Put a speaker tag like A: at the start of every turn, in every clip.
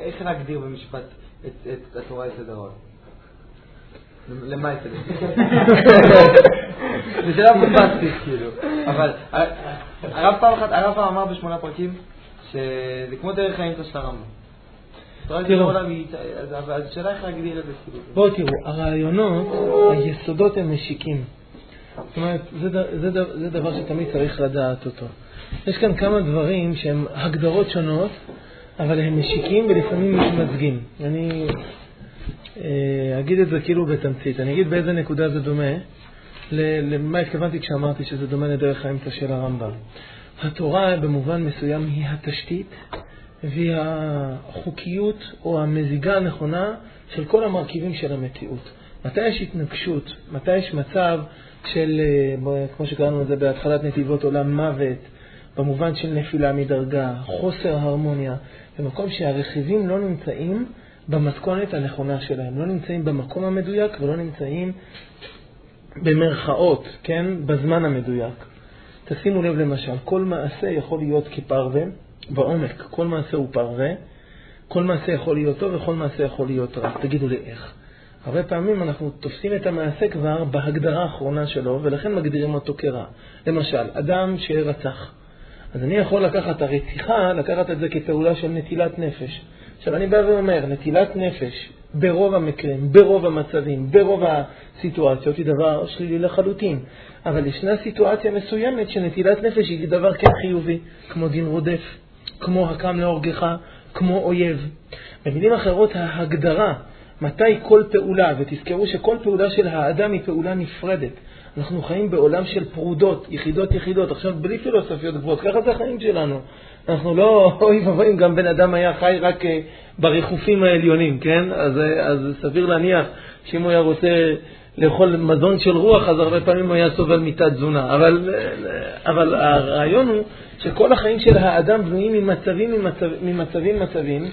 A: איך להגדיר במשפט את התורה יסודות? למה יסודות? זה שאלה בומבסטית כאילו, אבל הרב פעם אמר ב8 פרקים שזה כמו דרך האמצע של הרמב"ם. אז השאלה איך להגדיר את זה כאילו.
B: בואו תראו, הרעיונות, היסודות הם משיקים. זאת אומרת, זה דבר שתמיד צריך לדעת אותו. יש כאן כמה דברים שהם הגדרות שונות, אבל הם משיקים ולפעמים מתמזגים. אני אגיד את זה כאילו בתמצית. אני אגיד באיזה נקודה זה דומה. למה התכוונתי כשאמרתי שזה דומה לדרך האמצע של הרמב"ם. התורה במובן מסוים היא התשתית, והיא החוקיות או המזיגה הנכונה של כל המרכיבים של המציאות. מתי יש התנגשות, מתי יש מצב של, כמו שקראנו את זה בהתחלת נתיבות עולם מוות, במובן של נפילה מדרגה, חוסר הרמוניה, במקום שהרכיבים לא נמצאים במתכונת הנכונה שלהם, לא נמצאים במקום המדויק ולא נמצאים במרכאות, כן, בזמן המדויק. תשימו לב למשל, כל מעשה יכול להיות כפרווה, בעומק, כל מעשה הוא פרווה, כל מעשה יכול להיות טוב וכל מעשה יכול להיות רע. תגידו לי איך. הרבה פעמים אנחנו תופסים את המעשה כבר בהגדרה האחרונה שלו, ולכן מגדירים אותו כרע. למשל, אדם שרצח. אז אני יכול לקחת הרציחה, לקחת את זה כפעולה של נטילת נפש. עכשיו אני בא ואומר, נטילת נפש ברוב המקרים, ברוב המצבים, ברוב הסיטואציות היא דבר שלילי לחלוטין. אבל ישנה סיטואציה מסוימת שנטילת נפש היא דבר כן חיובי, כמו דין רודף, כמו הקם להורגך, כמו אויב. במילים אחרות, ההגדרה, מתי כל פעולה, ותזכרו שכל פעולה של האדם היא פעולה נפרדת. אנחנו חיים בעולם של פרודות, יחידות. עכשיו בלי פילוסופיות גבוהות, ככה זה החיים שלנו. אנחנו לא, אוי ובאים, גם בן אדם היה חי רק בריחופים העליונים, כן? אז סביר להניח שאם הוא היה רוצה לאכול מזון של רוח, אז הרבה פעמים הוא היה סובל מיטת תזונה. אבל הרעיון הוא שכל החיים של האדם בנויים ממצבים,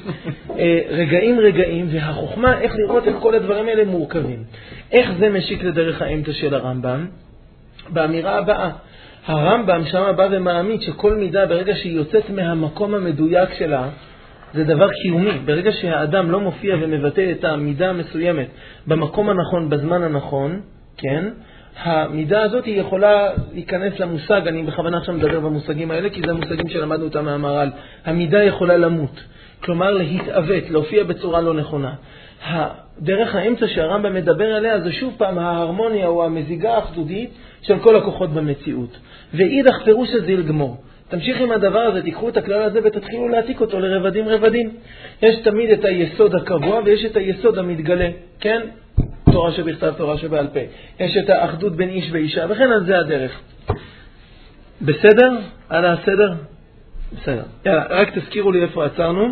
B: רגעים, והחוכמה איך לראות את כל הדברים האלה מורכבים. איך זה משיק לדרך האמצע של הרמב"ם? באמירה הבאה, הרמב"ם שם בא ומעמיד שכל מידה ברגע שהיא יוצאת מהמקום המדויק שלה, זה דבר קיומי. ברגע שהאדם לא מופיע ומבטא את המידה המסוימת במקום הנכון, בזמן הנכון, כן? המידה הזאת היא יכולה להיכנס למושג, אני בכוונה עכשיו מדבר במושגים האלה, כי זה המושגים שלמדנו אותם מהמהר"ל. המידה יכולה למות, כלומר להתעוות, להופיע בצורה לא נכונה. דרך האמצע שהרמב"ם מדבר עליה זה שוב פעם ההרמוניה או המזיגה האחדותית של כל הכוחות במציאות. ואידך פירוש הזה לגמור. תמשיך עם הדבר הזה, תיקחו את הכלל הזה ותתחילו להעתיק אותו לרבדים. יש תמיד את היסוד הקבוע ויש את היסוד המתגלה, כן? תורה שבכתב, תורה שבעל פה. יש את האחדות בין איש ואישה, וכן על זה הדרך. בסדר? על הסדר? בסדר. יאללה, רק תזכירו לי איפה עצרנו.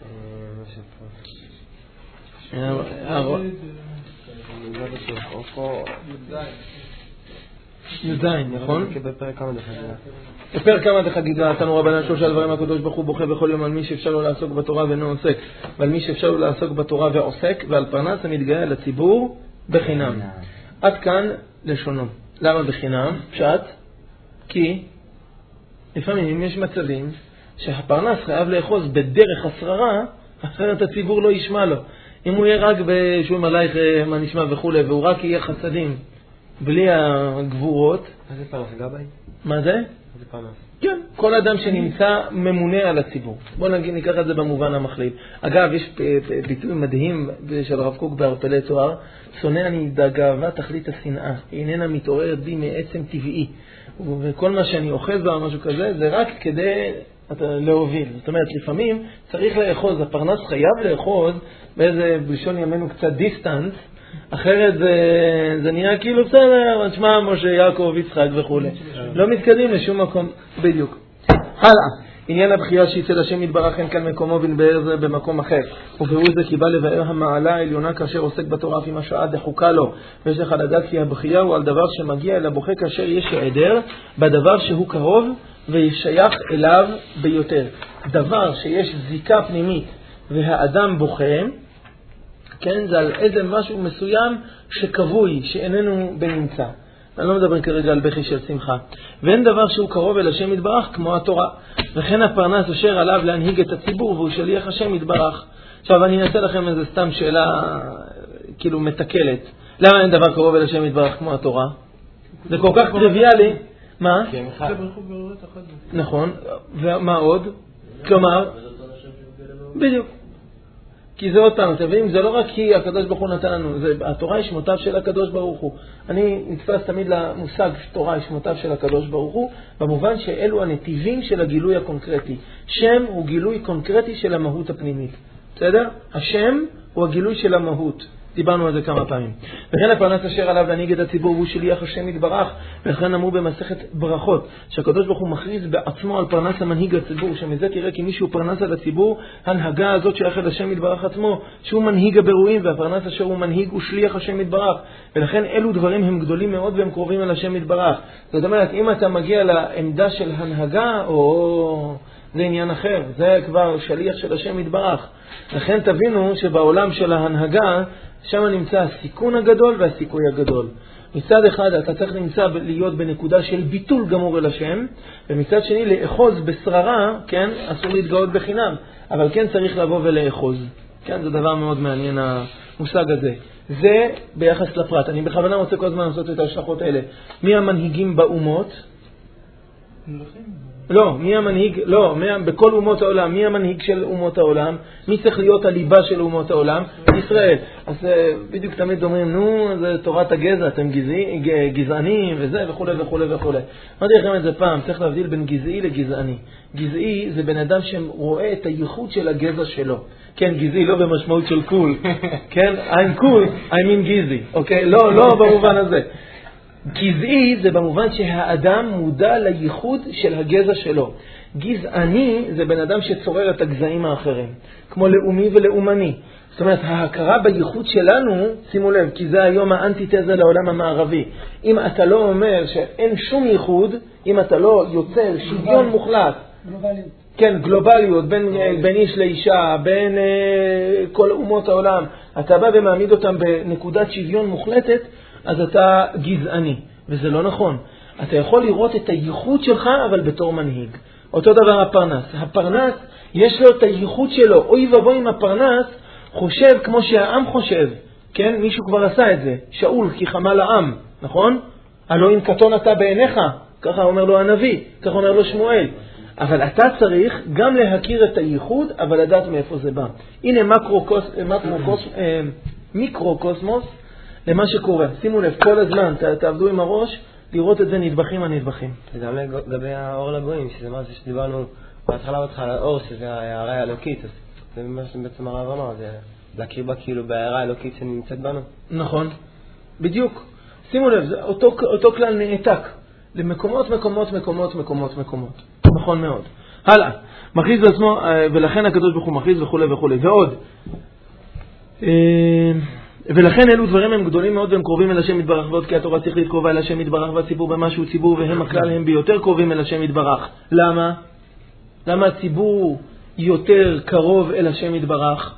B: י"ז, נכון? בפרק כמה דחגיגה, תנו רבנן שלושה דברים הקדוש ברוך הוא בוכה בכל יום על מי שאפשר לו לעסוק בתורה ואינו עוסק, ועל מי שאפשר לו לעסוק בתורה ועוסק, ועל פרנס המתגאה לציבור בחינם. עד כאן לשונו. למה בחינם? פשט? כי לפעמים יש מצבים שהפרנס חייב לאחוז בדרך השררה, אחרת הציבור לא ישמע לו. אם הוא יהיה רק בשום עלייך מה נשמע וכו', והוא רק יהיה חסדים בלי הגבורות.
A: מה זה פרנס גבאי?
B: מה זה?
A: זה פרנס.
B: כן, כל אדם שנמצא ממונה על הציבור. בואו ניקח את זה במובן המכליל. אגב, יש ביטוי מדהים של הרב קוק בערפלי תואר, שונא אני דגאווה תכלית השנאה, איננה מתעוררת בי מעצם טבעי. וכל מה שאני אוחז בה או משהו כזה, זה רק כדי להוביל. זאת אומרת, לפעמים צריך לאחוז, הפרנס חייב לאחוז באיזה בלשון ימינו קצת דיסטנס, אחרת זה נראה כאילו בסדר, תשמע משה יעקב יצחק וכו'. לא מתקדים לשום מקום בדיוק. הלאה. עניין הבחירה שיצא השם יתברך אין כאן מקומו בנבאר זה במקום אחר. ופירוש זה כי בא לבאר המעלה העליונה כאשר עוסק בתורה לפי מה שעה דחוקה לו. ויש לך לדעת כי הבחירה הוא על דבר שמגיע אל הבוכה כאשר יש העדר בדבר שהוא קרוב וישייך אליו ביותר. דבר שיש זיקה פנימית והאדם בוכה, כן, זה על איזה משהו מסוים שקבוי, שאיננו בנמצא. אני לא מדבר כרגע על בכי של שמחה. ואין דבר שהוא קרוב אל השם יתברך כמו התורה. וכן הפרנס אשר עליו להנהיג את הציבור והוא שליח השם יתברך. עכשיו אני אנסה לכם איזה סתם שאלה כאילו מתקלת. למה אין דבר קרוב אל השם יתברך כמו התורה? זה כל כך טריוויאלי. מה? נכון. ומה עוד? כלומר, בדיוק. כי זה עוד פעם, אתם מבינים, זה לא רק כי הקדוש ברוך הוא נתן לנו, התורה היא שמותיו של הקדוש ברוך הוא. אני נתפס תמיד למושג תורה היא שמותיו של הקדוש ברוך הוא, במובן שאלו הנתיבים של הגילוי הקונקרטי. שם הוא גילוי קונקרטי של המהות הפנימית. בסדר? השם הוא הגילוי של המהות. דיברנו על זה כמה פעמים. וכן הפרנס אשר עליו להנהיג את הציבור הוא שליח השם יתברך, ולכן אמרו במסכת ברכות שהקדוש ברוך הוא מכריז בעצמו על פרנס המנהיג הציבור, שמזה תראה כי מישהו פרנס על הציבור, הנהגה הזאת שייכת לשם יתברך עצמו, שהוא מנהיג הבירואים, והפרנס אשר הוא מנהיג הוא שליח השם יתברך, ולכן אלו דברים הם גדולים מאוד והם קרובים אל השם יתברך. זאת אומרת, אם אתה מגיע לעמדה של הנהגה, או זה עניין אחר, זה כבר שליח של השם יתברך. לכן תבינו שבעולם של ההנהגה שם נמצא הסיכון הגדול והסיכוי הגדול. מצד אחד אתה צריך להיות בנקודה של ביטול גמור אל השם, ומצד שני לאחוז בשררה, כן, אסור להתגאות בחינם, אבל כן צריך לבוא ולאחוז. כן, זה דבר מאוד מעניין המושג הזה. זה ביחס לפרט. אני בכוונה רוצה כל הזמן לעשות את ההשלכות האלה. מי המנהיגים באומות? לא, מי המנהיג? לא, בכל אומות העולם, מי המנהיג של אומות העולם? מי צריך להיות הליבה של אומות העולם? ישראל. אז בדיוק תמיד אומרים, נו, זה תורת הגזע, אתם גזענים וזה וכו' וכו' וכו'. אמרתי לכם את זה פעם, צריך להבדיל בין גזעי לגזעני. גזעי זה בן אדם שרואה את הייחוד של הגזע שלו. כן, גזעי לא במשמעות של קול. כן, I'm cool, I mean גזעי. אוקיי? לא במובן הזה. גזעי זה במובן שהאדם מודע לייחוד של הגזע שלו. גזעני זה בן אדם שצורר את הגזעים האחרים, כמו לאומי ולאומני. זאת אומרת, ההכרה בייחוד שלנו, שימו לב, כי זה היום האנטיתזה לעולם המערבי. אם אתה לא אומר שאין שום ייחוד, אם אתה לא יוצר שוויון מוחלט, גלובליות. כן, גלובליות, בין איש לאישה, בין כל אומות העולם, אתה בא ומעמיד אותם בנקודת שוויון מוחלטת, אז אתה גזעני, וזה לא נכון. אתה יכול לראות את הייחוד שלך, אבל בתור מנהיג. אותו דבר הפרנס. הפרנס, יש לו את הייחוד שלו. אוי ובוי עם הפרנס, חושב כמו שהעם חושב. כן? מישהו כבר עשה את זה. שאול, כי חמה לעם. נכון? הלא אם קטון אתה בעיניך. ככה אומר לו הנביא. ככה אומר לו שמואל. אבל אתה צריך גם להכיר את הייחוד, אבל לדעת מאיפה זה בא. הנה מיקרוקוסמוס, למה שקורה. שימו לב, כל הזמן תעבדו עם הראש, לראות את זה נדבכים הנדבכים.
A: זה גם לגבי האור לגויים, שזה מה שדיברנו בהתחלה על האור, שזה ההערה האלוקית. אז זה מה שבעצם הרב אמר, זה להכיר בה כאילו בהערה האלוקית שנמצאת בנו.
B: נכון, בדיוק. שימו לב, אותו כלל נעתק למקומות, מקומות. נכון מאוד. הלאה, מכריז לעצמו, ולכן הקדוש ברוך הוא מכריז וכו' וכו'. ועוד, ולכן אלו דברים הם גדולים מאוד והם קרובים אל השם יתברך, ועוד כי התורה צריך להתקרובה אל השם יתברך, והציבור במשהו ציבור, והם הכלל הם ביותר קרובים אל השם יתברך. למה? למה הציבור יותר קרוב אל השם יתברך?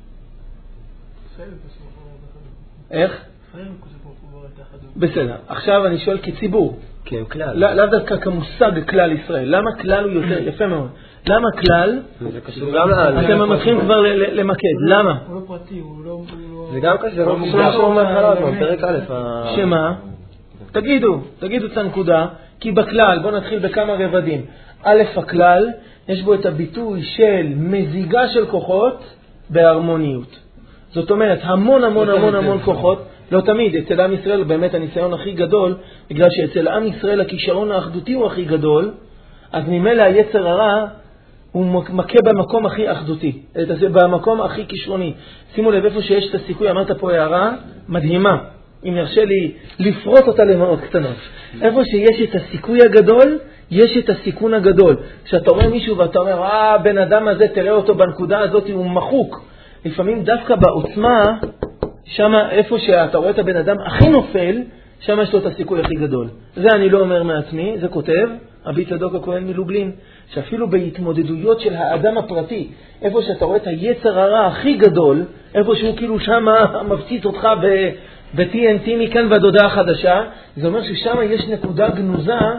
B: איך? בסדר, עכשיו אני שואל כציבור. לאו דווקא כמושג כלל ישראל. למה כלל הוא יותר? יפה מאוד. למה כלל? אתם מתחילים כבר למקד. למה?
C: הוא לא פרטי, הוא לא...
A: זה גם כזה, לא משהו מהחלב, פרק א'.
B: שמה? תגידו את הנקודה, כי בכלל, בואו נתחיל בכמה רבדים. א', הכלל, יש בו את הביטוי של מזיגה של כוחות בהרמוניות. זאת אומרת, המון כוחות, לא תמיד, אצל עם ישראל באמת הניסיון הכי גדול, בגלל שאצל עם ישראל הכישרון האחדותי הוא הכי גדול, אז ממילא היצר הרע הוא מכה במקום הכי אחדותי, במקום הכי כישרוני. שימו לב איפה שיש את הסיכוי, אמרת פה הערה מדהימה, אם ירשה לי לפרוט אותה למאות קטנות. איפה שיש את הסיכוי הגדול, יש את הסיכון הגדול. כשאתה רואה מישהו ואתה אומר, בן אדם הזה, תראה אותו בנקודה הזאת, הוא מחוק. לפעמים דווקא בעוצמה, שם איפה שאתה רואה את הבן אדם הכי נופל, שם יש לו את הסיכוי הכי גדול. זה אני לא אומר מעצמי, זה כותב אבי צדוק הכהן מלובלין, שאפילו בהתמודדויות של האדם הפרטי, איפה שאתה רואה את היצר הרע הכי גדול, איפה שהוא כאילו שם מפציץ אותך ב-TNT מכאן ועד הודעה חדשה, זה אומר ששם יש נקודה גנוזה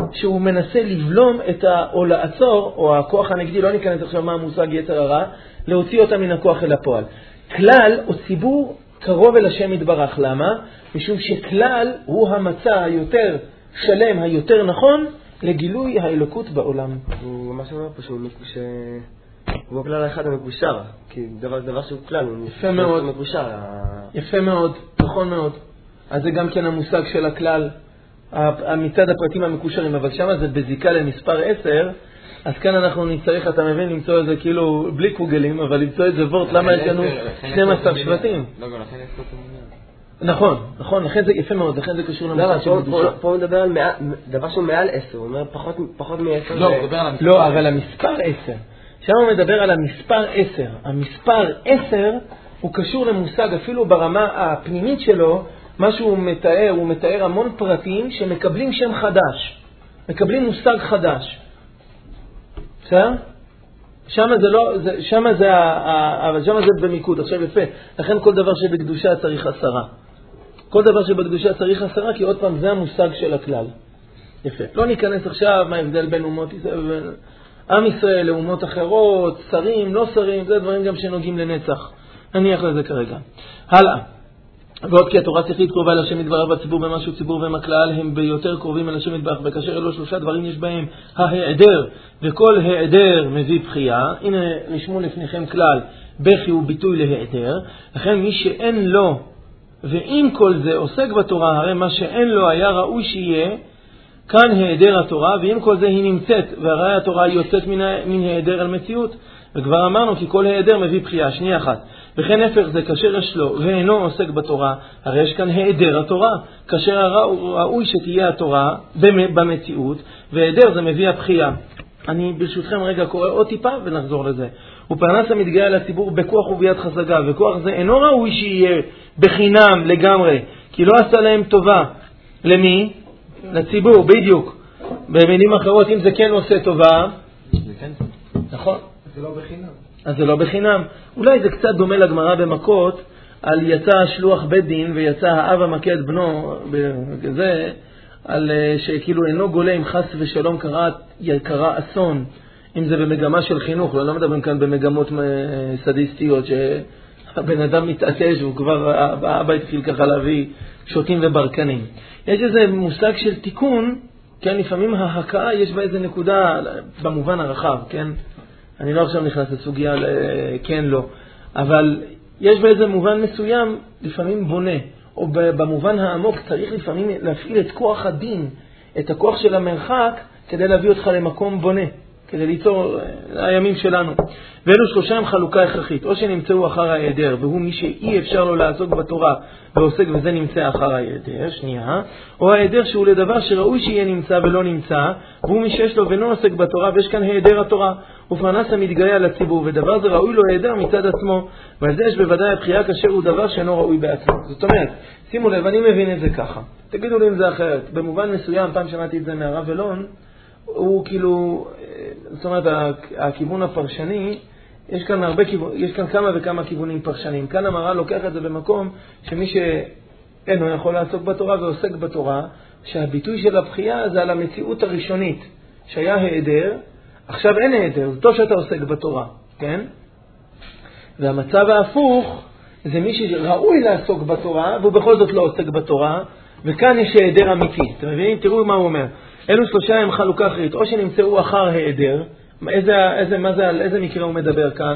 B: שהוא מנסה לבלום או לעצור, או הכוח הנגדי, לא ניכנס עכשיו מה המושג יצר הרע, להוציא אותה מן הכוח אל הפועל. כלל או ציבור קרוב אל השם יתברך. למה? משום שכלל הוא המצע היותר שלם, היותר נכון, לגילוי האלוקות בעולם.
A: הוא ממש אומר פה שהוא כלל האחד המקושר, כי דבר שהוא כלל, הוא
B: יפה מאוד.
A: מקושר.
B: יפה מאוד, נכון מאוד. אז זה גם כן המושג של הכלל, מצד הפרטים המקושרים, אבל שם זה בזיקה למספר 10, אז כאן אנחנו נצטרך, אתה מבין, למצוא את זה כאילו בלי קוגלים, אבל למצוא את זה וורט, למה יש לנו 12 שבטים.
C: לא, גם לכן יש פה תמיד.
B: נכון, לכן זה יפה מאוד, לכן זה קשור למושג של קדושה.
A: פה הוא מדבר על דבר שהוא מעל 10, הוא אומר פחות מ-10.
C: לא, הוא מדבר על המספר.
B: לא, אבל המספר 10, שם הוא מדבר על המספר 10. המספר 10 הוא קשור למושג אפילו ברמה הפנימית שלו, מה שהוא מתאר, הוא מתאר המון פרטים שמקבלים שם חדש, מקבלים מושג חדש. בסדר? שמה זה במיקוד. עכשיו יפה, לכן כל דבר שבקדושה צריך 10. כל דבר שבקדושה צריך 10, כי עוד פעם זה המושג של הכלל. יפה. לא ניכנס עכשיו מה ההבדל בין אומות ישראל, עם ישראל לאומות אחרות, שרים, לא שרים, זה דברים גם שנוגעים לנצח. נניח לזה כרגע. הלאה. ועוד כי התורה שכלית קרובה אל השם יתברך בציבור במשהו ציבור והם הכלל הם ביותר קרובים אל השם יתברך, וכאשר אלו 3 דברים יש בהם ההיעדר, וכל היעדר מביא בחייה. הנה רשמו לפניכם כלל, בכי הוא ביטוי להיעדר. לכן מי שאין לו ועם כל זה עוסק בתורה, הרי מה שאין לו היה ראוי שיהיה, כאן היעדר התורה, ועם כל זה היא נמצאת, והרי התורה יוצאת מן היעדר על מציאות. וכבר אמרנו כי כל היעדר מביא בחייה. שנייה אחת. וכן הפך זה כאשר יש לו ואינו עוסק בתורה, הרי יש כאן היעדר התורה, כאשר ראוי שתהיה התורה במציאות, והיעדר זה מביא הבחייה. אני ברשותכם רגע קורא עוד טיפה ונחזור לזה. ופרנס המתגאה לציבור בכוח וביד חסגה, וכוח זה אינו ראוי שיהיה בחינם לגמרי, כי לא עשה להם טובה. למי? לציבור, בדיוק. במילים אחרות, אם זה כן עושה טובה,
C: זה כן.
B: נכון.
C: זה לא בחינם.
B: אז זה לא בחינם. אולי זה קצת דומה לגמרא במכות, על יצא שלוח בית דין ויצא האב המכה את בנו, זה על שכאילו אינו גולה אם חס ושלום קרה אסון, אם זה במגמה של חינוך. לא מדברים כאן במגמות סדיסטיות שהבן אדם מתעטש והוא כבר האבא התחיל ככה להביא שוטים וברקנים. יש איזה מושג של תיקון, כן, לפעמים ההקעה יש בה איזה נקודה במובן הרחב, כן? אני לא עכשיו נכנס לסוגיה כן לא, אבל יש באיזה מובן מסוים לפעמים בונה, או במובן העמוק צריך לפעמים להפעיל את כוח הדין, את הכוח של המרחק, כדי להביא אותך למקום בונה, כדי ליצור הימים שלנו. ואלו 3 הם חלוקה הכרחית, או שנמצאו אחר ההיעדר, והוא מי שאי אפשר לו לעסוק בתורה ועוסק וזה נמצא אחר ההיעדר, שנייה, או ההיעדר שהוא לדבר שראוי שיהיה נמצא ולא נמצא, והוא מי שיש לו ואינו עוסק בתורה, ויש כאן היעדר התורה, ופרנס המתגאה לציבור, ודבר זה ראוי לו היעדר מצד עצמו, ועל זה יש בוודאי הבחייה כאשר הוא דבר שאינו ראוי בעצמו. זאת אומרת, שימו לב, אני מבין את זה ככה, תגידו לי אם זה אחרת. במובן מסוים, פעם שמעתי את זה מהרב אלון, הוא כאילו, זאת אומרת, הכיוון הפרשני, יש כאן כמה וכמה כיוונים פרשנים. כאן המראה לוקח את זה במקום שמי שאינו יכול לעסוק בתורה ועוסק בתורה, שהביטוי של הבחייה זה על המציאות הראשונית, שהיה היעדר, עכשיו אין היעדר, זה טוב שאתה עוסק בתורה, כן? והמצב ההפוך זה מי שראוי לעסוק בתורה והוא בכל זאת לא עוסק בתורה, וכאן יש היעדר אמיתי. אתם מבינים? תראו מה הוא אומר. אלו 3 הם חלוקה אחרית, או שנמצאו אחר היעדר, על איזה מקרה הוא מדבר כאן?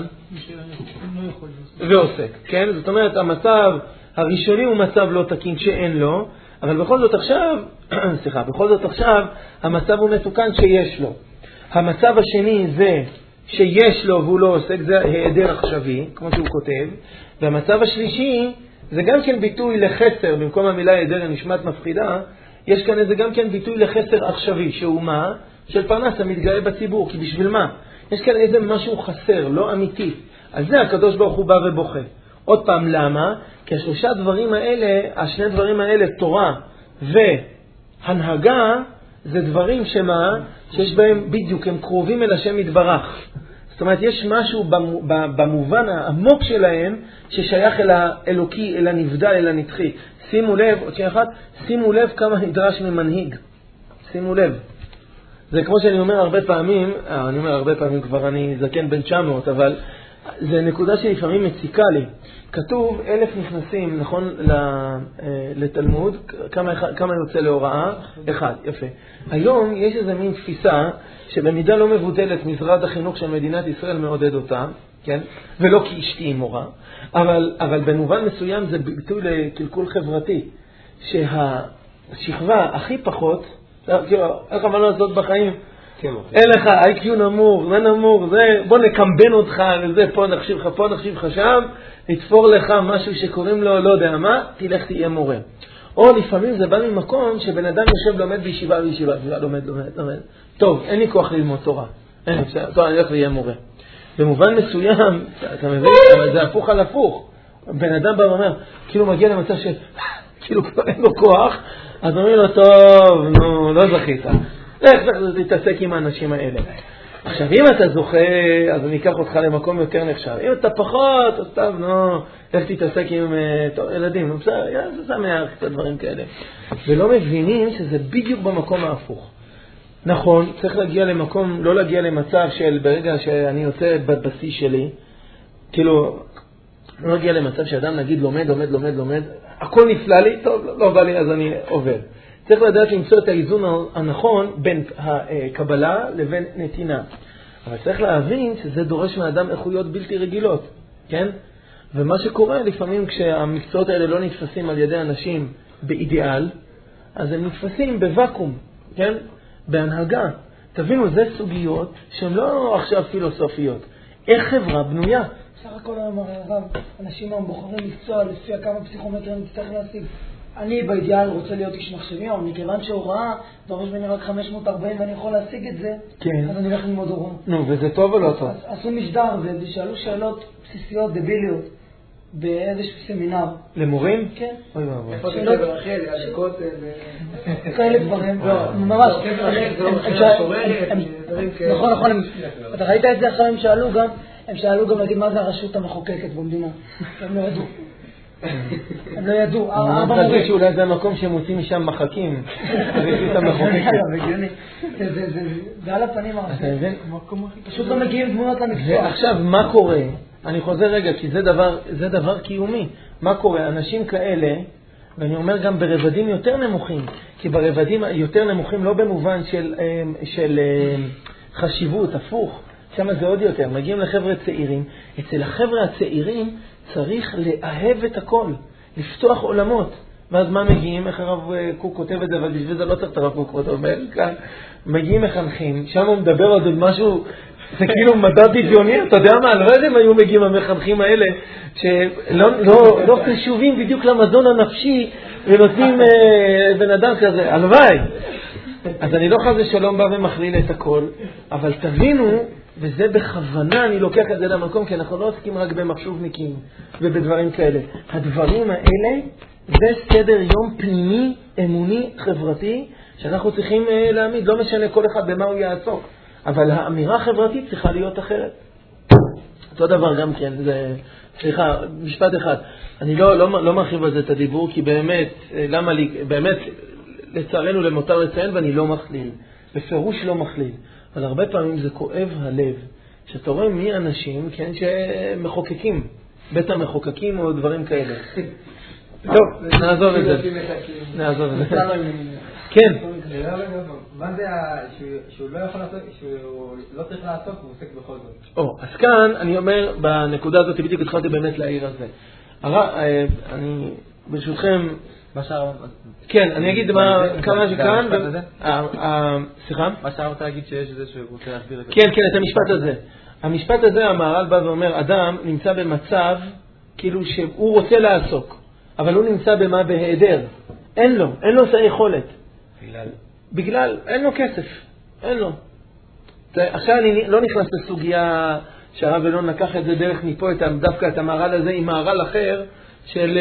B: ועוסק, כן? זאת אומרת, המצב הראשוני הוא מצב לא תקין שאין לו, אבל בכל זאת עכשיו, המצב הוא מתוקן שיש לו. המצב השני זה שיש לו והוא לא עוסק, זה היעדר עכשווי, כמו שהוא כותב, והמצב השלישי זה גם כן ביטוי לחסר, במקום המילה היעדר נשמעת מפחידה, יש כאן איזה גם כן ביטוי לחסר עכשווי, שהוא מה? של פרנס המתגאה בציבור, כי בשביל מה? יש כאן איזה משהו חסר, לא אמיתי. על זה הקדוש ברוך הוא בא ובוכה. עוד פעם, למה? כי 3 דברים האלה, 2 דברים האלה, תורה והנהגה, זה דברים שיש בהם בדיוק, הם קרובים אל השם יתברך. זאת אומרת, יש משהו במובן העמוק שלהם ששייך אל האלוקי, אל הנבדל, אל הנצחי. שימו לב, עוד שנייה אחת, שימו לב כמה נדרש ממנהיג. שימו לב. זה כמו שאני אומר הרבה פעמים, כבר אני זקן בן 900, אבל זה נקודה שלפעמים מציקה לי. כתוב 1,000 נכנסים, נכון, לתלמוד, כמה יוצא להוראה? 1, יפה. היום יש איזה מין תפיסה שבמידה לא מבוטלת משרד החינוך של מדינת ישראל מעודד אותה, כן? ולא כי אשתי היא מורה, אבל במובן מסוים זה ביטוי לקלקול חברתי, שהשכבה הכי פחות, כאילו, איך אמרנו לעשות בחיים? אין לך IQ נמוך, זה נמוך, בוא נקמבן אותך לזה, פה נחשיב לך שם, נתפור לך משהו שקוראים לו לא יודע מה, תלך תהיה מורה. או לפעמים זה בא ממקום שבן אדם יושב לומד בישיבה, לומד. טוב, אין לי כוח ללמוד תורה. אני הולך ויהיה מורה. במובן מסוים, אתה מבין, זה הפוך על הפוך. בן אדם בא ואומר, כאילו מגיע למצב כאילו אין לו כוח, אז אומרים לו, טוב, נו, לא זכית. איך תתעסק עם האנשים האלה? עכשיו, אם אתה זוכה, אז אני אקח אותך למקום יותר נחשב. אם אתה פחות, אז טוב, נו, איך תתעסק עם ילדים? בסדר, זה שמח, את הדברים כאלה. ולא מבינים שזה בדיוק במקום ההפוך. נכון, צריך להגיע למקום, לא להגיע למצב של ברגע שאני יוצא בבסיס שלי, כאילו, לא להגיע למצב שאדם נגיד לומד, הכל נפלא לי, טוב, לא בא לי, אז אני עובד. צריך לדעת למצוא את האיזון הנכון בין הקבלה לבין נתינה. אבל צריך להבין שזה דורש מאדם איכויות בלתי רגילות, כן? ומה שקורה לפעמים כשהמקצועות האלה לא נתפסים על ידי אנשים באידיאל, אז הם נתפסים בוואקום, כן? בהנהגה. תבינו, זה סוגיות שהן לא עכשיו פילוסופיות. איך חברה בנויה?
D: סך הכל אנשים בוחרים מקצוע לפי כמה פסיכומטרים נצטרך להשיג. אני באידיאל רוצה להיות איש מחשבים, אבל מכיוון שהוראה דורש ממני רק 540 ואני יכול להשיג את זה,
B: כן.
D: אז אני הולך ללמוד הוראה.
B: נו, וזה טוב או לא טוב?
D: עשו משדר ושאלו שאלות בסיסיות, דביליות, באיזשהו סמינר.
B: למורים?
D: כן.
B: אוי ואבוי.
C: איפה זה ברחל, הדקות
D: כאלה דברים, ממש. נכון, אתה ראית את זה עכשיו, הם שאלו גם להגיד מה זה הרשות המחוקקת במדינה. הם לא ידעו. הם לא ידעו.
B: אני חושב שאולי זה המקום שהם מוצאים משם מחקים. הרשות המחוקקת.
D: זה על הפנים הרבה. פשוט לא מגיעים דמויות למקצוע.
B: עכשיו, מה קורה? אני חוזר רגע, כי זה דבר קיומי. מה קורה? אנשים כאלה, ואני אומר גם ברבדים יותר נמוכים, כי ברבדים יותר נמוכים לא במובן של חשיבות, הפוך. שם זה עוד יותר. מגיעים לחבר'ה צעירים. אצל החבר'ה הצעירים צריך לאהב את הכל, לפתוח עולמות. ואז מה מגיעים? איך הרב קוק כותב את זה, אבל בשביל זה לא צריך את הרב קוק, הוא אומר כאן, מגיעים מחנכים, שם הוא מדבר עוד משהו, זה כאילו מדע בדיוני, אתה יודע מה, אני לא יודע אם היו מגיעים המחנכים האלה, שלא חשובים בדיוק למזון הנפשי, ונותנים בן אדם כזה, הלוואי. אז אני לא חזה שלום בא ומכליל את הכל, אבל תבינו, וזה בכוונה אני לוקח את זה למקום, כי אנחנו לא עוסקים רק במחשובניקים ובדברים כאלה. הדברים האלה זה סדר יום פנימי, אמוני, חברתי, שאנחנו צריכים להעמיד. לא משנה כל אחד במה הוא יעסוק, אבל האמירה החברתית צריכה להיות אחרת. אותו דבר גם כן, סליחה, משפט אחד. אני לא מרחיב על זה את הדיבור, כי באמת, למה לי, באמת, לצערנו למותר לציין, ואני לא מכליל. בפירוש לא מכליל. אבל הרבה פעמים זה כואב הלב, שאתה רואה מי אנשים, כן, שמחוקקים, בית המחוקקים או דברים כאלה. טוב, נעזוב את זה. כן.
C: מה זה שהוא לא יכול לעשות, שהוא לא צריך לעשות, הוא עוסק בכל זאת?
B: אז כאן אני אומר, בנקודה הזאת, בדיוק התחלתי באמת להעיר על זה. אני, ברשותכם, כן, אני אגיד כמה שכאן. סליחה?
C: מה שאתה להגיד שיש זה שהוא רוצה להסביר את זה.
B: כן, את המשפט הזה. המשפט הזה, המהר"ל בא ואומר, אדם נמצא במצב כאילו שהוא רוצה לעסוק, אבל הוא נמצא במה? בהיעדר. אין לו את היכולת. בגלל, אין לו כסף. אין לו. עכשיו אני לא נכנס לסוגיה שהרב אלון לקח את זה דרך מפה, דווקא את המהר"ל הזה עם מהר"ל אחר של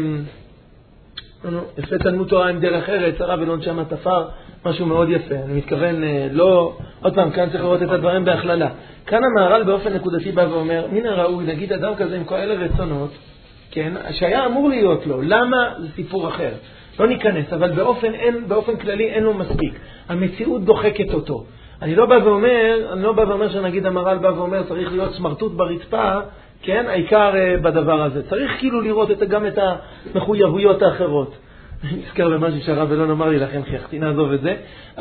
B: יפה תלמוד תורה עם דרך ארץ, הרב אלון שם תפר משהו מאוד יפה. אני מתכוון, לא, עוד פעם, כאן צריך לראות את הדברים בהכללה. כאן המהר"ל באופן נקודתי בא ואומר, מן הראוי, נגיד אדם כזה עם כאלה רצונות, כן, שהיה אמור להיות לו. למה? זה סיפור אחר. לא ניכנס, אבל באופן כללי אין לו מספיק. המציאות דוחקת אותו. אני לא בא ואומר שנגיד המר"ל בא ואומר צריך להיות סמרטוט ברצפה, כן, העיקר בדבר הזה. צריך כאילו לראות גם את המחויבויות האחרות. אני נזכר במשהו שהרב אלון אמר לי, לכן חייכתי, נעזוב את זה.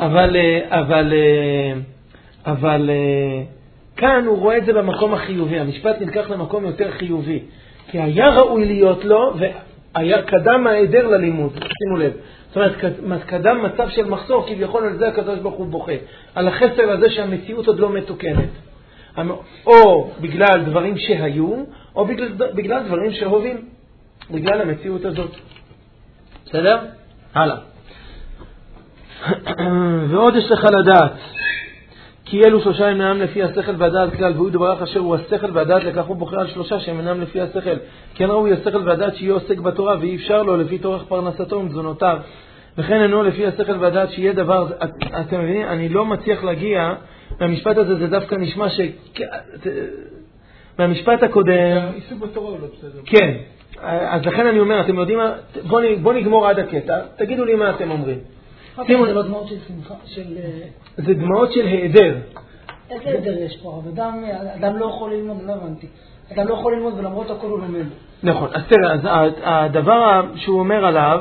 B: אבל כאן הוא רואה את זה במקום החיובי. המשפט נלקח למקום יותר חיובי. כי היה ראוי להיות לו, והיה קדם ההיעדר ללימוד. שימו לב. זאת אומרת, קדם מצב של מחסור, כביכול על זה הקדוש ברוך הוא בוכה. על החסר הזה שהמציאות עוד לא מתוקנת. או בגלל דברים שהיו, או בגלל דברים שהובים. בגלל המציאות הזאת. בסדר? הלאה. ועוד יש לך לדעת, כי אלו שלושה הם אינם לפי השכל והדעת כלל, והוא יתברך אשר הוא השכל והדעת, לכך הוא בוחר על שלושה שהם אינם לפי השכל. כן ראוי השכל והדעת שיהיה עוסק בתורה, ואי אפשר לו לפי תורך פרנסתו ומזונותיו. וכן אינו לפי השכל והדעת שיהיה דבר, אתם מבינים? אני לא מצליח להגיע, מהמשפט הזה זה דווקא נשמע מהמשפט הקודם...
E: עיסוק בתורה הוא לא בסדר.
B: כן. אז לכן אני אומר, אתם יודעים מה? בוא נגמור עד הקטע, תגידו לי מה אתם אומרים.
D: זה לא דמעות של שמחה,
B: זה דמעות של היעדר.
D: איזה היעדר יש פה? אדם לא יכול ללמוד, לא הבנתי. אדם לא יכול ללמוד ולמרות הכל הוא לומד.
B: נכון, אז תראה, אז הדבר שהוא אומר עליו,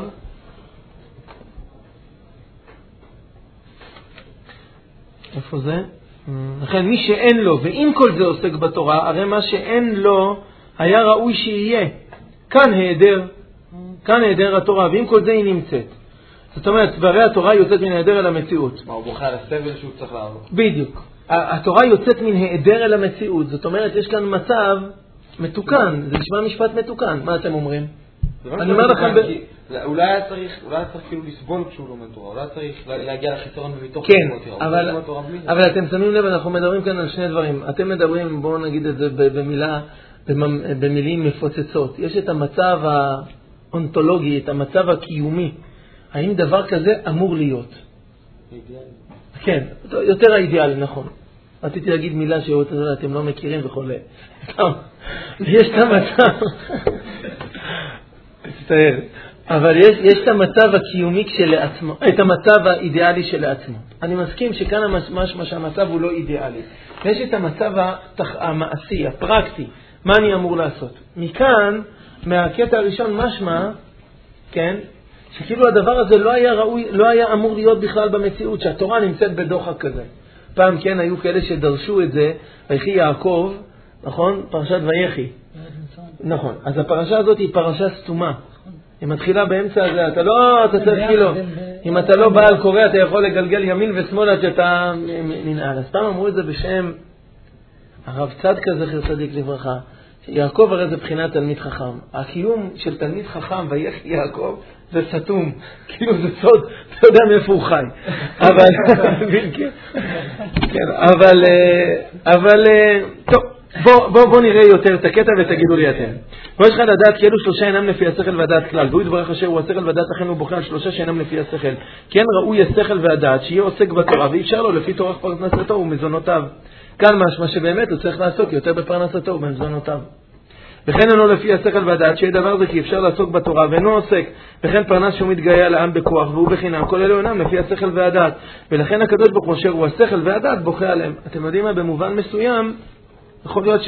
B: איפה זה? לכן מי שאין לו, ואם כל זה עוסק בתורה, הרי מה שאין לו היה ראוי שיהיה. כאן היעדר התורה, ואם כל זה היא נמצאת. זאת אומרת, והרי התורה יוצאת מן היעדר אל המציאות.
A: מה, הוא בוחר על הסבל שהוא צריך לעבור?
B: בדיוק. התורה יוצאת מן היעדר אל המציאות. זאת אומרת, יש כאן מצב מתוקן. זה נשמע משפט מתוקן. מה אתם אומרים? אני אומר לכם...
A: אולי היה צריך כאילו לסבול כשהוא לומד תורה. אולי צריך להגיע לחיסרון ומתוך...
B: כן, אבל אתם שמים לב, אנחנו מדברים כאן על שני דברים. אתם מדברים, בואו נגיד את זה במילים מפוצצות. יש את המצב האונתולוגי, את המצב הקיומי. האם דבר כזה אמור להיות?
A: אידיאלי. כן,
B: יותר האידיאלי, נכון. רציתי להגיד מילה שאתם לא מכירים וכו'. יש את המצב, מצטער, אבל יש את המצב הקיומי כשלעצמו, את המצב האידיאלי שלעצמו. אני מסכים שכאן משמע שהמצב הוא לא אידיאלי. יש את המצב המעשי, הפרקטי, מה אני אמור לעשות. מכאן, מהקטע הראשון משמע, כן, שכאילו הדבר הזה לא היה אמור להיות בכלל במציאות, שהתורה נמצאת בדוחק כזה. פעם כן היו כאלה שדרשו את זה, ויחי יעקב, נכון? פרשת ויחי. נכון. אז הפרשה הזאת היא פרשה סתומה. היא מתחילה באמצע הזה, אתה צריך כאילו, אם אתה לא בעל קורא, אתה יכול לגלגל ימין ושמאל עד שאתה ננעל. אז פעם אמרו את זה בשם הרב צדקה זכר צדיק לברכה. יעקב הרי זה בחינת תלמיד חכם. הקיום של תלמיד חכם ויחי יעקב זה סתום, כאילו זה סוד, אתה יודע מאיפה הוא חי. אבל, טוב, בוא נראה יותר את הקטע ותגידו לי אתם. ויש לך לדעת כי אלו שלושה אינם לפי השכל והדעת כלל, והוא יתברך אשר הוא השכל והדעת, לכן הוא בוחר על שלושה שאינם לפי השכל. כן ראוי השכל והדעת שיהיה עוסק בתורה, ואי אפשר לו לפי תורך פרנסתו ומזונותיו. כאן משמע שבאמת הוא צריך לעסוק יותר בפרנסתו ובמזונותיו. וכן אינו לפי השכל והדעת שיהיה דבר זה כי אפשר לעסוק בתורה ואינו עוסק, וכן פרנס שהוא מתגאה לעם בכוח והוא בחינם, כל אלו אינם לפי השכל והדעת, ולכן הקדוש ברוך הוא אשר הוא השכל והדעת בוכה עליהם. אתם יודעים מה? במובן מסוים יכול להיות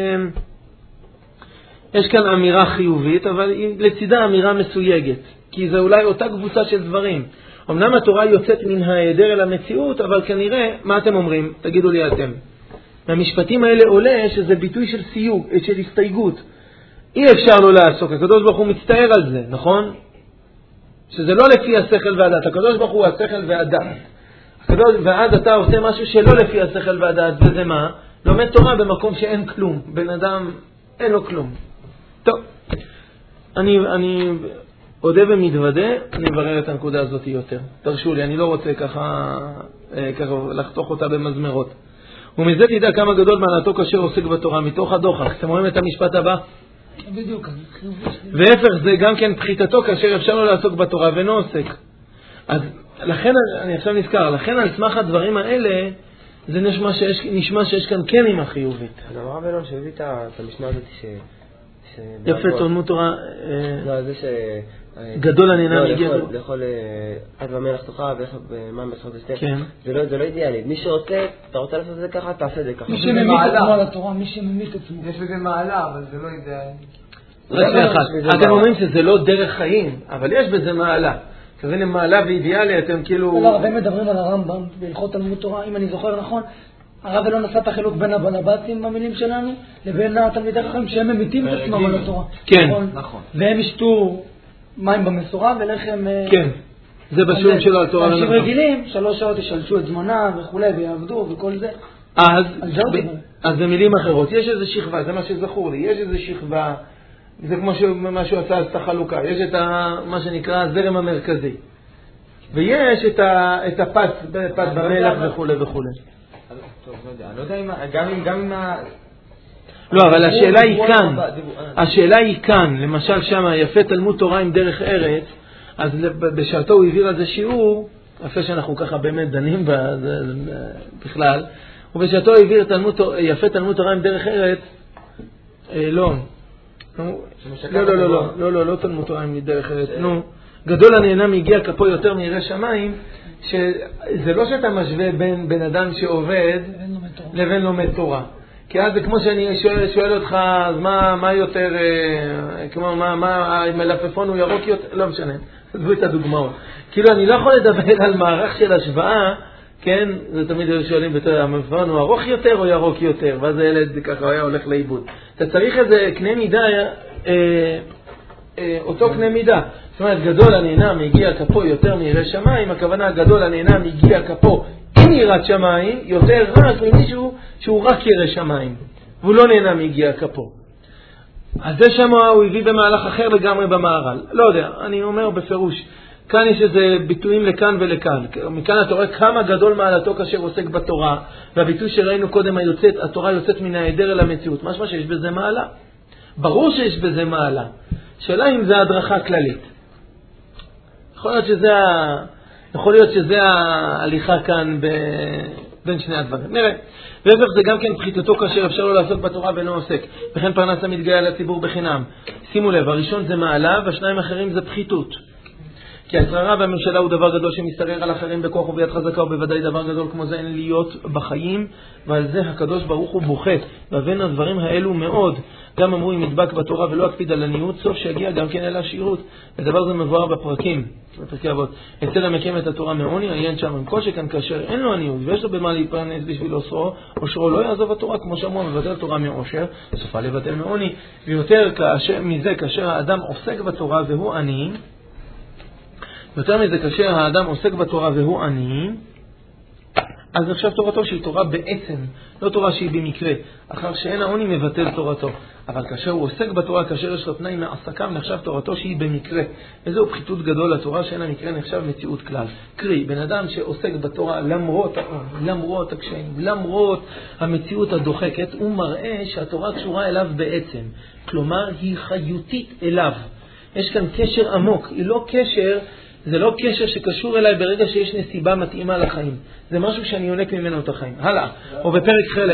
B: יש כאן אמירה חיובית, אבל לצידה אמירה מסויגת, כי זה אולי אותה קבוצה של דברים. אמנם התורה יוצאת מן ההיעדר אל המציאות, אבל כנראה, מה אתם אומרים? תגידו לי אתם. מהמשפטים האלה עולה שזה ביטוי של סיוג, של הסתייגות. אי אפשר לא לעסוק, הקדוש ברוך הוא מצטער על זה, נכון? שזה לא לפי השכל והדעת, הקדוש ברוך הוא השכל והדעת. ואז אתה עושה משהו שלא לפי השכל והדעת, וזה מה? לומד תורה במקום שאין כלום, בן אדם אין לו כלום. טוב, אני עודה ומתוודה, אני אברר את הנקודה הזאת יותר. תרשו לי, אני לא רוצה ככה לחתוך אותה במזמרות. ומזה תדע כמה גדול מעלתו כאשר עוסק בתורה, מתוך הדוחק. אתם רואים את המשפט הבא?
D: בדיוק.
B: והפך זה גם כן פחיתתו כאשר אפשר לו לעסוק בתורה ואינו עוסק. אז לכן, אני עכשיו נזכר, לכן על סמך הדברים האלה, זה נשמע שיש כאן כן אימא חיובית.
A: הדבר הבנון שהביא את המשנה הזאת
B: יפה, תלמוד תורה.
A: לא, זה ש...
B: גדול הנהנה מגיע...
A: לאכול עד במלח תאכל ואיך במים בסחוק ושתה.
B: כן.
A: זה לא אידיאלי. מי שרוצה, אתה רוצה לעשות את זה ככה, תעשה את זה ככה.
D: מי שממית עצמו על התורה, מי שממית עצמו.
C: יש בזה מעלה, אבל זה לא אידיאלי.
B: אתם אומרים שזה לא דרך חיים, אבל יש בזה מעלה. כזה מעלה ואידיאלי, אתם כאילו...
D: לא, הרבה מדברים על הרמב"ם בהלכות תלמוד תורה, אם אני זוכר נכון, הרב לא נשא את החילוק בין הבנבצים במילים שלנו, לבין התלמידי חכמים שהם ממיתים את עצמם על התורה.
B: כן,
C: נכון.
D: והם ישתו מים במסורה ולחם...
B: כן, זה בשיעורים שלו על תורה.
D: אנשים רגילים, 3 שעות ישלשו את זמנם וכו' ויעבדו וכל זה.
B: אז במילים אחרות, יש איזו שכבה, זה מה שזכור לי, יש איזו שכבה, זה כמו מה שהוא עשה את החלוקה, יש את מה שנקרא הזרם המרכזי, ויש את הפת במלח וכו' וכו'.
C: טוב, לא יודע, אני לא יודע אם... גם אם
B: לא, אבל השאלה היא כאן, למשל שם יפה תלמוד תורה עם דרך ארץ, אז בשעתו הוא העביר על זה שיעור, יפה שאנחנו ככה באמת דנים בכלל, ובשעתו העביר יפה תלמוד תורה עם דרך ארץ, לא תלמוד תורה עם דרך ארץ, גדול הנהנה מיגיע כפו יותר מירא שמיים, שזה לא שאתה משווה בין בן אדם שעובד לבין לומד תורה. כי אז זה כמו שאני שואל אותך, אז מה יותר, כמו מה, מלפפון הוא ירוק יותר, לא משנה, תעזבו את הדוגמאות. כאילו אני לא יכול לדבר על מערך של השוואה, כן, זה תמיד שואלים, המלפפון הוא ארוך יותר או ירוק יותר, ואז הילד ככה היה הולך לאיבוד. אתה צריך איזה קנה מידה, אותו קנה מידה. זאת אומרת, גדול הנהנה מיגיע כפו יותר מירא שמיים, הכוונה גדול הנהנה מיגיע כפו עם יראת שמיים, יותר רק ממישהו שהוא רק ירא שמיים, והוא לא נהנה מיגיע כפו. אז זה שם הוא הביא במהלך אחר לגמרי במערל. לא יודע, אני אומר בפירוש, כאן יש איזה ביטויים לכאן ולכאן. מכאן אתה רואה כמה גדול מעלתו כאשר עוסק בתורה, והביטוי שראינו קודם, התורה יוצאת מן ההיעדר אל המציאות. משמע שיש בזה מעלה. ברור שיש בזה מעלה. שאלה אם זה הדרכה כללית. יכול להיות שזה ההליכה כאן בין שני הדברים. נראה. והפך זה גם כן פחיתותו כאשר אפשר לו לעסוק בתורה ולא עוסק. וכן פרנס המתגאה לציבור בחינם. שימו לב, הראשון זה מעלה והשניים האחרים זה פחיתות. כי השררה והממשלה הוא דבר גדול שמסתרר על אחרים בכוח וביד חזקה, ובוודאי דבר גדול כמו זה אין להיות בחיים, ועל זה הקדוש ברוך הוא בוכה. והבין הדברים האלו מאוד, גם אמרו אם נדבק בתורה ולא הקפיד על עניות, סוף שיגיע גם כן אל העשירות. הדבר זה מבואר בפרקים, בפרקי אבות. אצל המקים את התורה מעוני, עיין שם עם קושי כאן כאשר אין לו עניות, ויש לו במה להתפרנס בשביל עושרו, לא יעזוב התורה, כמו שאמרו, מבטל תורה מעושר, סופה לבטל מעוני. ויותר מזה, כאשר האדם עוסק בתורה והוא עני, יותר מזה, כאשר האדם עוסק בתורה והוא עני, אז נחשב תורתו שהיא תורה בעצם, לא תורה שהיא במקרה, אחר שאין העוני מבטל תורתו. אבל כאשר הוא עוסק בתורה, כאשר יש לו תנאי מעסקם, נחשב תורתו שהיא במקרה. וזהו פחיתות גדול לתורה שאין המקרה נחשב מציאות כלל. קרי, בן אדם שעוסק בתורה למרות הקשיים, למרות המציאות הדוחקת, הוא מראה שהתורה קשורה אליו בעצם. כלומר, היא חיותית אליו. יש כאן קשר עמוק, היא לא קשר... זה לא קשר שקשור אליי ברגע שיש נסיבה מתאימה לחיים. זה משהו שאני יונק ממנו את החיים. הלאה, או בפרק חלק.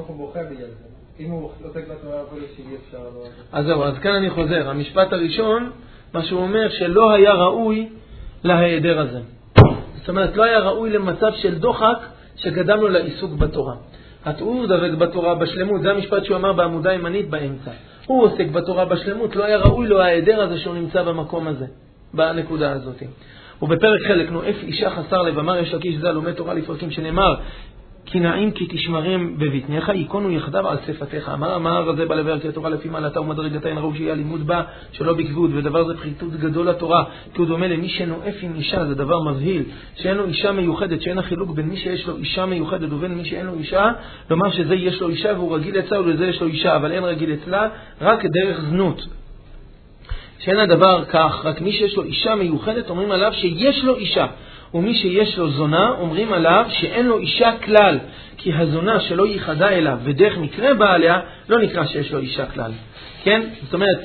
C: אם הוא עוסק בתורה, יכול להיות שאי אפשר...
B: אז זהו, אז כאן אני חוזר. המשפט הראשון, מה שהוא אומר, שלא היה ראוי להיעדר הזה. זאת אומרת, לא היה ראוי למצב של דוחק שקדם לו לעיסוק בתורה. התיאור דבק בתורה בשלמות, זה המשפט שהוא אמר בעמודה הימנית באמצע. הוא עוסק בתורה בשלמות, לא היה ראוי לו ההיעדר הזה שהוא נמצא במקום הזה. בנקודה הזאת. ובפרק חלק נואף אישה חסר לב, אמר יש לקיש זה לומד תורה לפרקים שנאמר כי נעים כי תשמרם בבטניך, יקונו יחדיו על שפתיך. אמר הזה בא לבאר כי התורה לפי מעלתה ומדרגתה אין ראוי שיהיה לימוד בה שלא בכבוד, ודבר זה פחיתות גדול לתורה, כי הוא דומה למי שנואף עם אישה, זה דבר מבהיל, שאין לו אישה מיוחדת, שאין החילוק בין מי שיש לו אישה מיוחדת ובין מי שאין לו אישה, לומר שזה יש לו אישה והוא רגיל אצלה ולזה יש לו אישה, אבל אין רגיל אצלה, רק דרך זנות. שאין הדבר כך, רק מי שיש לו אישה מיוחדת אומרים עליו שיש לו אישה, ומי שיש לו זונה אומרים עליו שאין לו אישה כלל, כי הזונה שלא ייחדה אליו ודרך מקרה בא עליה לא נקרא שיש לו אישה כלל. כן? זאת אומרת,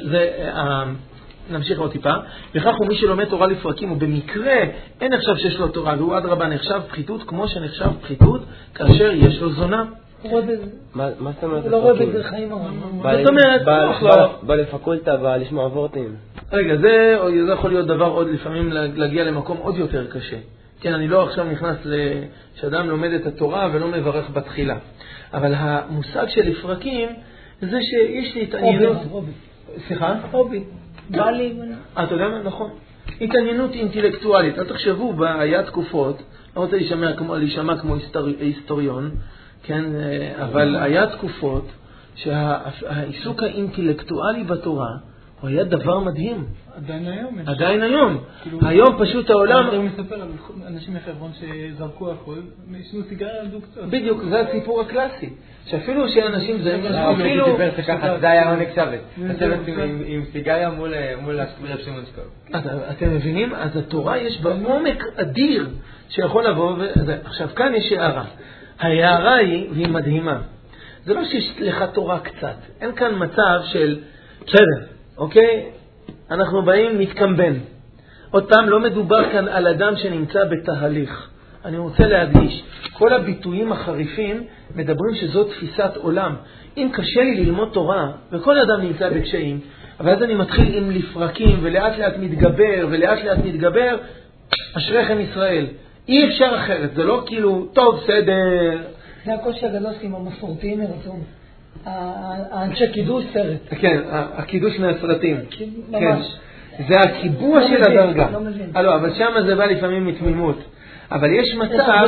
B: נמשיך עוד טיפה. וכך הוא מי שלומד תורה לפרקים ובמקרה אין נחשב שיש לו תורה, והוא עד רבה נחשב פחיתות כמו שנחשב פחיתות כאשר יש לו זונה.
A: מה זאת אומרת?
D: הוא לא רואה בזה חיים הרעים.
B: זאת אומרת,
A: בא לפקולטה, בא לשמוע וורטים.
B: רגע, זה יכול להיות דבר עוד לפעמים להגיע למקום עוד יותר קשה. כן, אני לא עכשיו נכנס שאדם לומד את התורה ולא מברך בתחילה. אבל המושג של לפרקים זה שיש לי התעניינות...
D: הובי.
B: סליחה?
D: הובי. בא לי...
B: אתה יודע מה? נכון. התעניינות אינטלקטואלית. אל תחשבו, היה תקופות, לא רוצה להישמע כמו היסטוריון, כן, אבל היה תקופות שהעיסוק האינטלקטואלי בתורה הוא היה דבר מדהים.
E: עדיין היום.
B: עדיין היום. היום פשוט העולם...
E: הוא מספר על אנשים מחברון שזרקו הכל, ישנו סיגריה עמדו קצת.
B: בדיוק, זה הסיפור הקלאסי. שאפילו שאנשים זה...
C: אפילו... זה היה עונג שבת. לשבת עם סיגריה מול רב שמעון שקול.
B: אתם מבינים? אז התורה יש בה עומק אדיר שיכול לבוא... עכשיו, כאן יש הערה. ההערה היא מדהימה. זה לא שיש לך תורה קצת. אין כאן מצב של... בסדר, אוקיי? אנחנו באים מתקמבן. עוד פעם, לא מדובר כאן על אדם שנמצא בתהליך. אני רוצה להדגיש, כל הביטויים החריפים מדברים שזו תפיסת עולם. אם קשה לי ללמוד תורה, וכל אדם נמצא בקשיים, אבל אז אני מתחיל עם לפרקים, ולאט לאט מתגבר, אשריכם ישראל. אי אפשר אחרת, זה לא כאילו, טוב, סדר.
D: זה הקושי הגדול עם המסורתיים מרצון. האנשי קידוש סרט.
B: כן, הקידוש מהסרטים.
D: ממש.
B: זה הקיבוע של הדרגה.
D: לא מבין.
B: אבל שם זה בא לפעמים מתמימות. אבל יש מצב,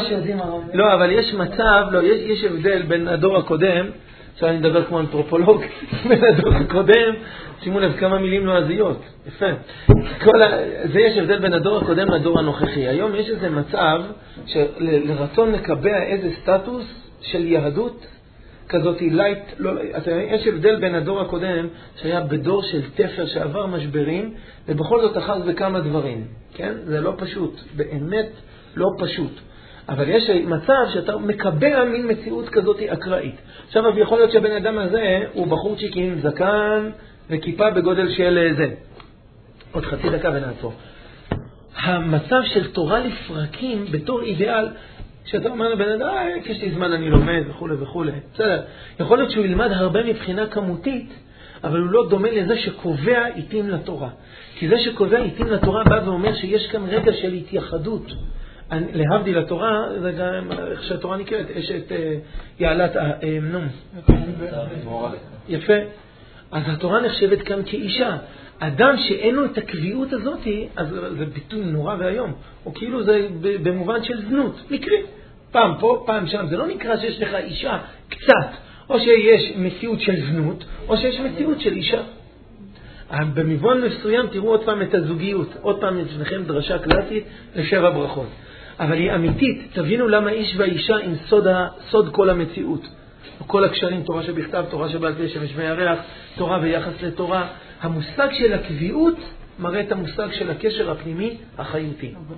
B: יש הבדל בין הדור הקודם, עכשיו אני מדבר כמו אנתרופולוג, בין הדור הקודם, שימו לב כמה מילים נועזיות, יפה. זה יש הבדל בין הדור הקודם לדור הנוכחי. היום יש איזה מצב לרצון לקבע איזה סטטוס של יהדות, כזאת לייט, יש הבדל בין הדור הקודם שהיה בדור של תפר שעבר משברים, ובכל זאת אחר בכמה דברים, כן? זה לא פשוט, באמת לא פשוט. אבל יש מצב שאתה מקבע מין מציאות כזאת אקראית. עכשיו, יכול להיות שהבן אדם הזה הוא בחורצ'יק עם זקן וכיפה בגודל של זה. עוד חצי דקה ונעצור. המצב של תורה לפרקים בתור אידיאל, כשאתה אומר לבן אדם, יש לי זמן, אני לומד וכו' וכו'. בסדר. יכול להיות שהוא ילמד הרבה מבחינה כמותית, אבל הוא לא דומה לזה שקובע עיתים לתורה. כי זה שקובע עיתים לתורה בא ואומר שיש כאן רגע של התייחדות. להבדיל לתורה, זה גם איך שהתורה נקראת, יש את יעלת האמנום. יפה. אז התורה נחשבת כאן כאישה. אדם שאין לו את הקביעות הזאת, אז זה ביטוי נורא והיום. או כאילו זה במובן של זנות, מקרי. פעם פה, פעם שם. זה לא נקרא שיש לך אישה קצת. או שיש מציאות של זנות, או שיש מציאות של אישה. במובן מסוים תראו עוד פעם את הזוגיות. עוד פעם יש לכם דרשה קלאסית לשבע ברכות. אבל היא אמיתית. תבינו למה איש והאישה עם סוד כל המציאות. כל הקשרים, תורה שבכתב, תורה שבעל פה, שמש וירח, תורה ויחס לתורה. המושג של הקביעות מראה את המושג של הקשר הפנימי החייתי.